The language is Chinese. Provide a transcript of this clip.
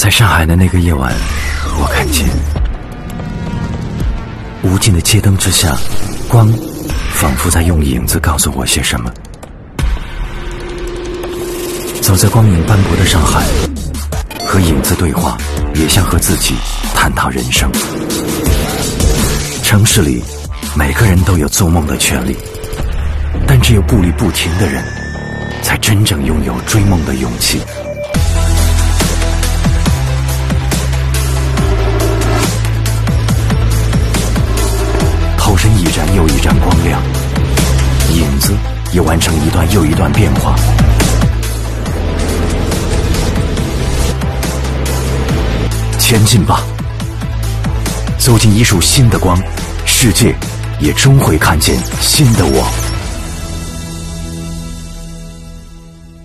在上海的那个夜晚，我看见无尽的街灯之下，光仿佛在用影子告诉我些什么。走在光影斑驳的上海，和影子对话，也像和自己探讨人生。城市里每个人都有做梦的权利，但只有步履不停的人才真正拥有追梦的勇气。投身一盏又一盏光亮，影子也完成一段又一段变化。前进吧，走进一束新的光，世界也终会看见新的我。